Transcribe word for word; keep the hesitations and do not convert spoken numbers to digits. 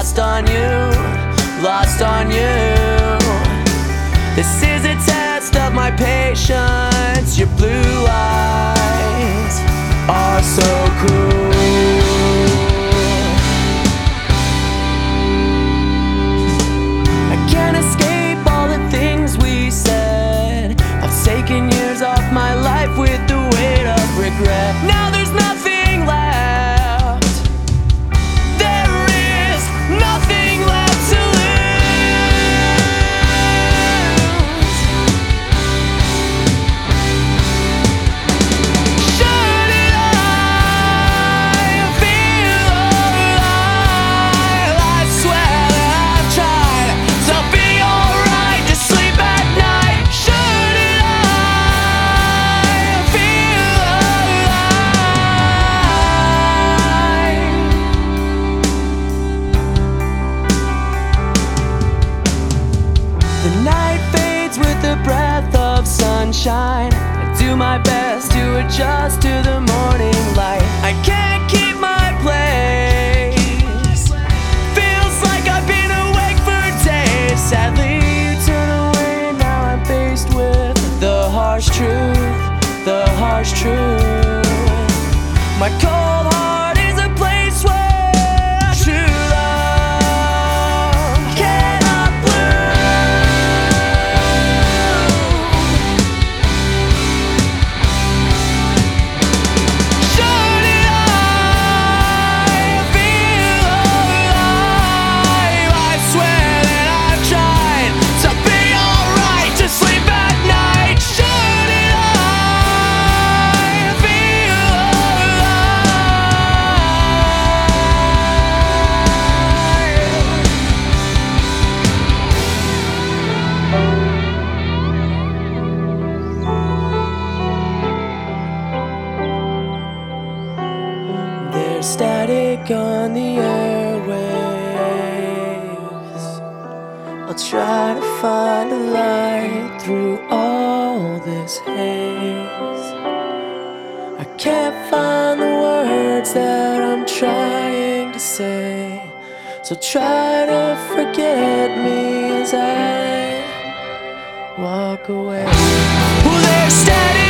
lost on you, lost on you. This is a test of my patience. Your blue eyes are so cool. I can't escape all the things we said. I've taken years off my life with the weight of regret. Now there's nothing left. There is nothing left to lose. Shouldn't I feel alive? I swear that I've tried to be alright, to sleep at night. Shouldn't I feel alive? The night fades with the breath of sunshine. I do my best to adjust to the morning light. I can't keep my place. Feels like I've been awake for days. Sadly, you turn away, now I'm faced with the harsh truth, the harsh truth. My cold heart is a place where true love cannot There's static on the airwaves. I'll try to find a light through all this haze. I can't find the words that I'm trying to say, so try to forget me as I walk away. Well, there's static